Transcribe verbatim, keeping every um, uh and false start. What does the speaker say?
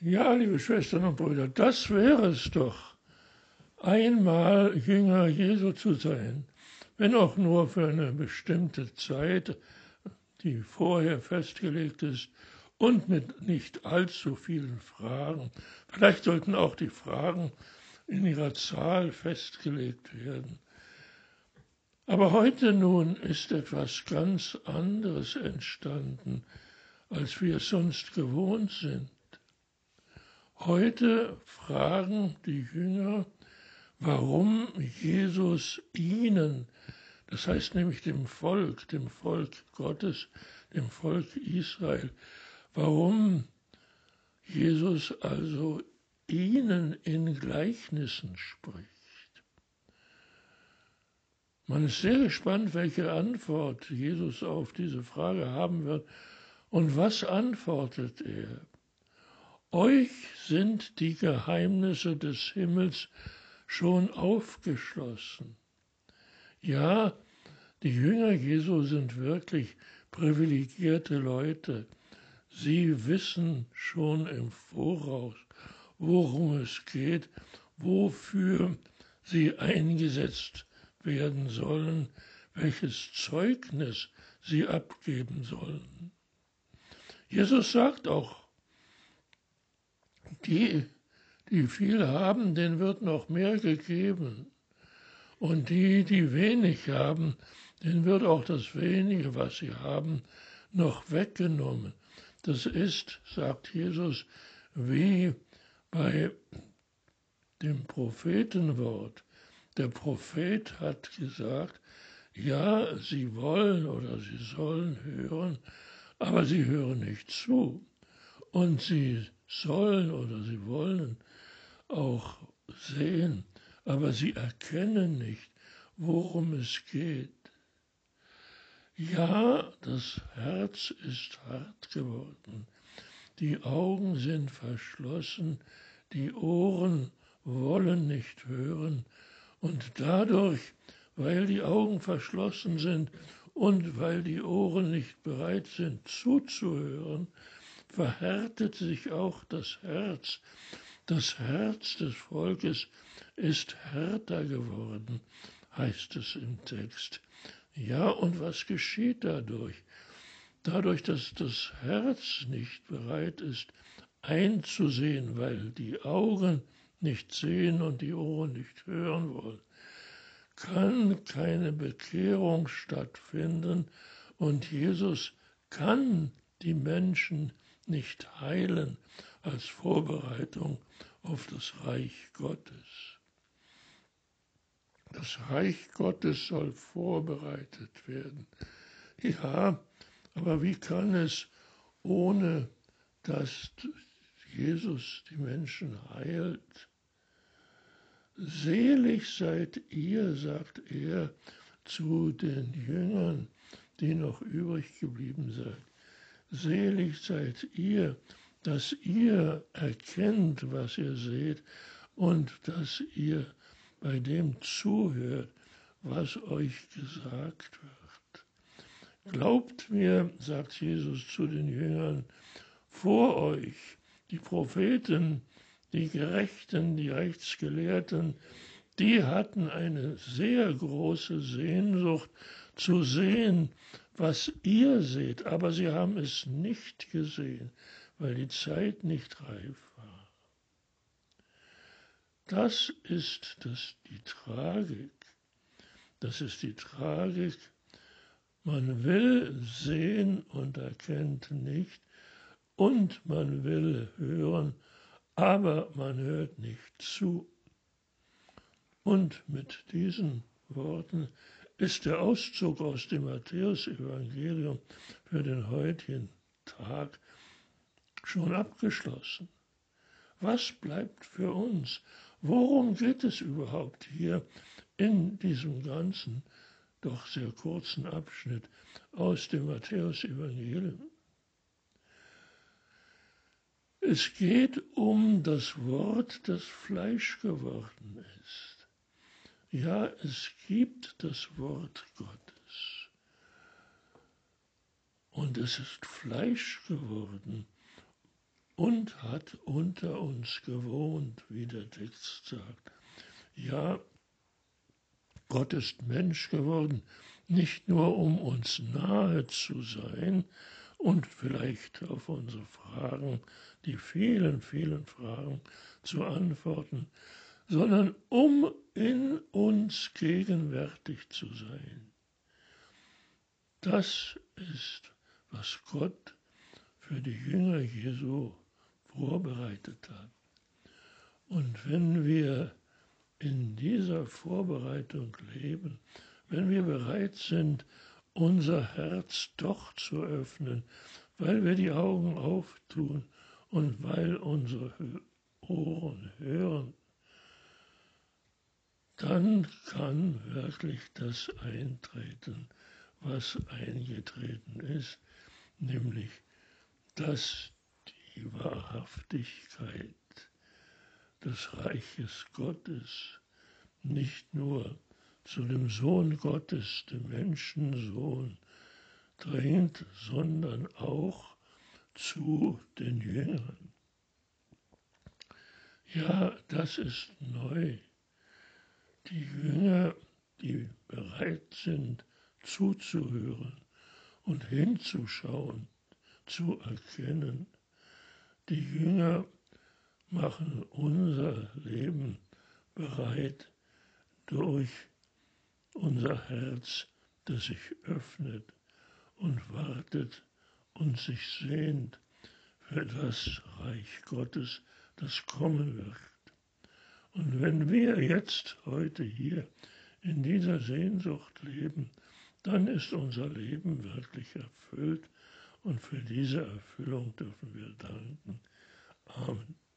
Ja, liebe Schwestern und Brüder, das wäre es doch, einmal Jünger Jesu zu sein, wenn auch nur für eine bestimmte Zeit, die vorher festgelegt ist und mit nicht allzu vielen Fragen. Vielleicht sollten auch die Fragen in ihrer Zahl festgelegt werden. Aber heute nun ist etwas ganz anderes entstanden, als wir es sonst gewohnt sind. Heute fragen die Jünger, warum Jesus ihnen, das heißt nämlich dem Volk, dem Volk Gottes, dem Volk Israel, warum Jesus also ihnen in Gleichnissen spricht. Man ist sehr gespannt, welche Antwort Jesus auf diese Frage haben wird. Und was antwortet er? Euch sind die Geheimnisse des Himmels schon aufgeschlossen. Ja, die Jünger Jesu sind wirklich privilegierte Leute. Sie wissen schon im Voraus, worum es geht, wofür sie eingesetzt werden sollen, welches Zeugnis sie abgeben sollen. Jesus sagt auch, die, die viel haben, denen wird noch mehr gegeben. Und die, die wenig haben, denen wird auch das wenige, was sie haben, noch weggenommen. Das ist, sagt Jesus, wie bei dem Prophetenwort. Der Prophet hat gesagt, ja, sie wollen oder sie sollen hören, aber sie hören nicht zu. Und sie sollen oder sie wollen auch sehen, aber sie erkennen nicht, worum es geht. Ja, das Herz ist hart geworden, die Augen sind verschlossen, die Ohren wollen nicht hören und dadurch, weil die Augen verschlossen sind und weil die Ohren nicht bereit sind zuzuhören, verhärtet sich auch das Herz. Das Herz des Volkes ist härter geworden, heißt es im Text. Ja, und was geschieht dadurch? Dadurch, dass das Herz nicht bereit ist, einzusehen, weil die Augen nicht sehen und die Ohren nicht hören wollen, kann keine Bekehrung stattfinden und Jesus kann die Menschen nicht heilen als Vorbereitung auf das Reich Gottes. Das Reich Gottes soll vorbereitet werden. Ja, aber wie kann es, ohne dass Jesus die Menschen heilt? Selig seid ihr, sagt er zu den Jüngern, die noch übrig geblieben seid. Selig seid ihr, dass ihr erkennt, was ihr seht und dass ihr bei dem zuhört, was euch gesagt wird. Glaubt mir, sagt Jesus zu den Jüngern, vor euch, die Propheten, die Gerechten, die Rechtsgelehrten, die hatten eine sehr große Sehnsucht zu sehen, was ihr seht, aber sie haben es nicht gesehen, weil die Zeit nicht reif war. Das ist das, die Tragik. Das ist die Tragik. Man will sehen und erkennt nicht und man will hören, aber man hört nicht zu. Und mit diesen Worten ist der Auszug aus dem Matthäus-Evangelium für den heutigen Tag schon abgeschlossen. Was bleibt für uns? Worum geht es überhaupt hier in diesem ganzen, doch sehr kurzen Abschnitt aus dem Matthäus-Evangelium? Es geht um das Wort, das Fleisch geworden ist. Ja, es gibt das Wort Gottes. Und es ist Fleisch geworden. und hat unter uns gewohnt, wie der Text sagt. Ja, Gott ist Mensch geworden, nicht nur um uns nahe zu sein und vielleicht auf unsere Fragen, die vielen, vielen Fragen zu antworten, sondern um in uns gegenwärtig zu sein. Das ist, was Gott für die Jünger Jesu vorbereitet hat. Und wenn wir in dieser Vorbereitung leben, wenn wir bereit sind, unser Herz doch zu öffnen, weil wir die Augen auftun und weil unsere Ohren hören, dann kann wirklich das eintreten, was eingetreten ist, nämlich dass die Wahrhaftigkeit des Reiches Gottes nicht nur zu dem Sohn Gottes, dem Menschensohn, dringt, sondern auch zu den Jüngern. Ja, das ist neu. Die Jünger, die bereit sind, zuzuhören und hinzuschauen, zu erkennen. Die Jünger machen unser Leben bereit durch unser Herz, das sich öffnet und wartet und sich sehnt für das Reich Gottes, das kommen wird. Und wenn wir jetzt heute hier in dieser Sehnsucht leben, dann ist unser Leben wirklich erfüllt und für diese Erfüllung dürfen wir danken. Amen.